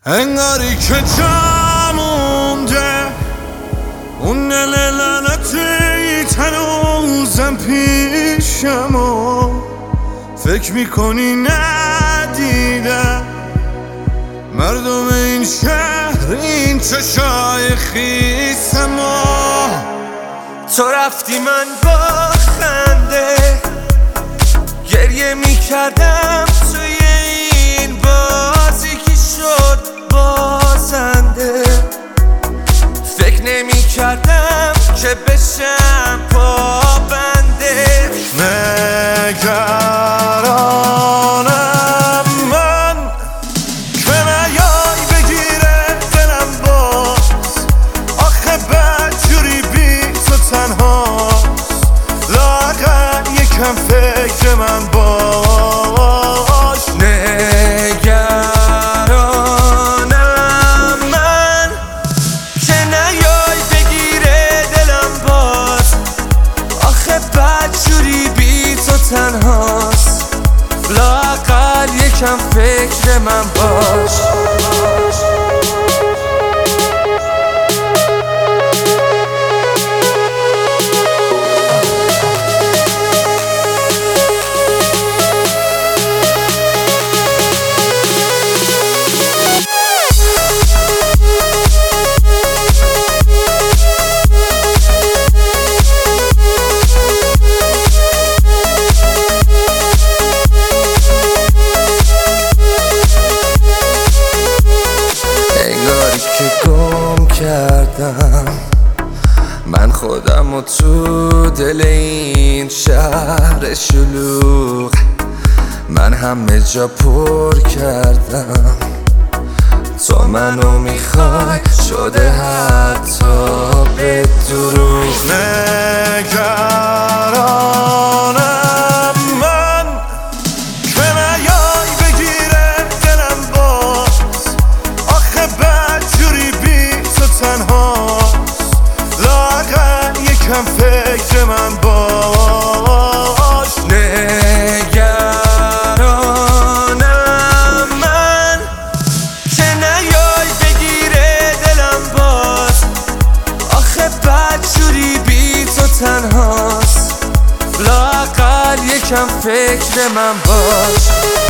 انگاری که جا مونده اون لعنتی تنوزم پیشم و فکر میکنی ندیدم مردم این شهر این چشای خیسم و تو رفتی من با خنده گریه میکردم توی این بازی که شد بازنده فکر نمیکردم که بشم پابنده نگرانم من که نیای بگیره دلم باز آخه بدجوری بی تو تنهاست لااقل یکم فکر من باش نگرانم من که نیای بگیره دلم باز آخه بدجوری بی تو تنهاست لااقل یکم فکر من باش من خودم و تو دل این شهر شلوغ من همه جا پر کردم تو منو میخوای شده حتی به دروغ نگرانم من که نیای بگیره دلم باز آخه بدجوری بی تو تنهاست لااقل یکم فکر من باش نگرانم من که نیای بگیره دلم باز آخه بدجوری بی تو تنهاست لااقل یکم فکر من باش